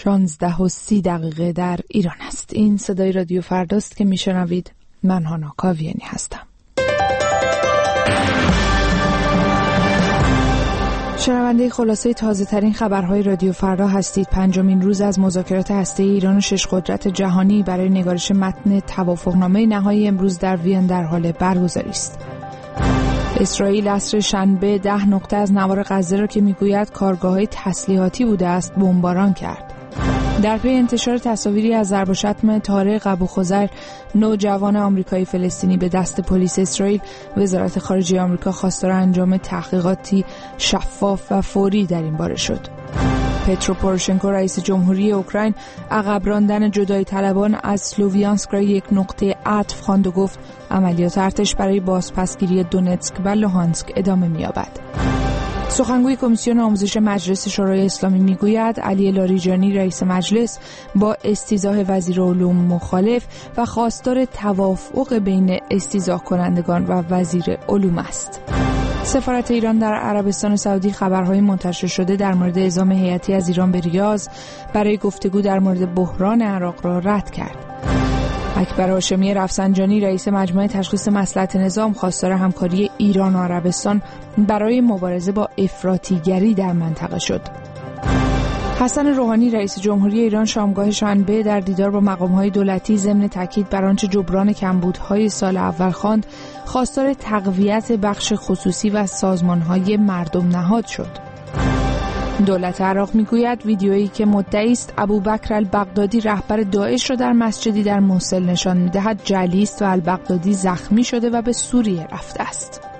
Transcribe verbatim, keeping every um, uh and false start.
شانزده و سی دقیقه در ایران است. این صدای رادیو فرداست که میشنوید. من هانا کاویانی هستم. شنونده خلاصه تازه ترین خبرهای رادیو فردا هستید. پنجمین روز از مذاکرات هسته‌ای ایران و شش قدرت جهانی برای نگارش متن توافقنامه نهایی امروز در وین در حال برگزاری است. اسرائیل عصر شنبه ده نقطه از نوار غزه را که میگوید کارگاه‌های تسلیحاتی بوده است بمباران کرد. در پی انتشار تصاویری از ضرب و شتم طارق ابوخضر، نوجوان آمریکایی فلسطینی به دست پلیس اسرائیل، وزارت خارجه آمریکا خواستار انجام تحقیقاتی شفاف و فوری در این باره شد. پترو پوروشنکو رئیس جمهوری اوکراین عقب راندن جدایی طلبان از سلوویانسک را یک نقطه عطف خواند و گفت عملیات ارتش برای بازپسگیری دونتسک و لوهانسک ادامه می‌یابد. سخنگوی کمیسیون آموزش مجلس شورای اسلامی میگوید علی لاریجانی رئیس مجلس با استیضاح وزیر علوم مخالف و خواستار توافق بین استیضاح کنندگان و وزیر علوم است. سفارت ایران در عربستان سعودی خبرهای منتشر شده در مورد اعزام هیئتی از ایران به ریاض برای گفتگو در مورد بحران عراق را رد کرد. اکبر هاشمی رفسنجانی رئیس مجمع تشخیص مصلحت نظام خواستار همکاری ایران و عربستان برای مبارزه با افراطیگری در منطقه شد. حسن روحانی رئیس جمهوری ایران شامگاه شنبه در دیدار با مقام‌های دولتی ضمن تاکید بر آنچه جبران کمبودهای سال اول خواند خواستار تقویت بخش خصوصی و سازمان‌های مردم نهاد شد. دولت عراق میگوید ویدیویی که مدعی است ابوبکر البغدادی رهبر داعش را در مسجدی در موصل نشان می‌دهد جعلی است و البغدادی زخمی شده و به سوریه رفته است.